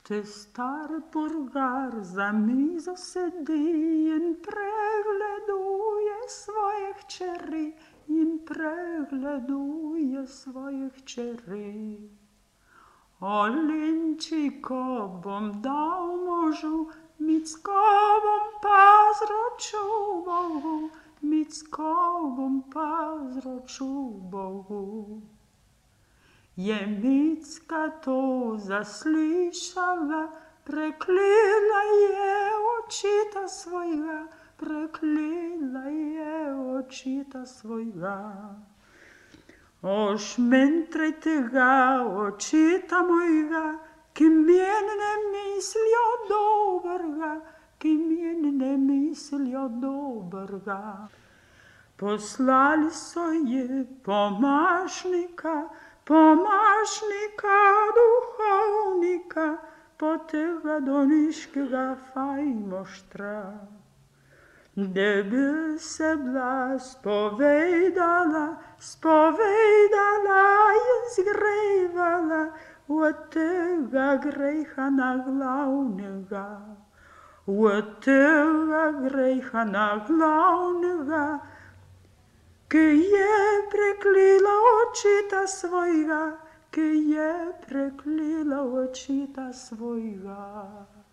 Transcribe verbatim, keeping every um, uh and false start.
Te star burgar za mizo sedi in pregleduje svoje hčeri, in pregleduje svoje hčeri. Olenčiko bom dal možu, Micko bom pa zročil Bogu, Micko bom pa zročil Bogu. Je Micka to zaslišala, preklila je očita svojega, preklila je očita svojega. Ošmentrajte ga, očita mojega, ki meni ne mislijo dobrega, ki meni ne mislijo dobrega. Poslali so ji pomašnika, pomašnika duhovnika, po tega doniškega fajmoštra. Da bi se bila spovedala, spovedala in zgrevala od tega greha naglavnega, od tega greha naglavnega, ki je preklila očita svojega, ki je preklila očita svojega.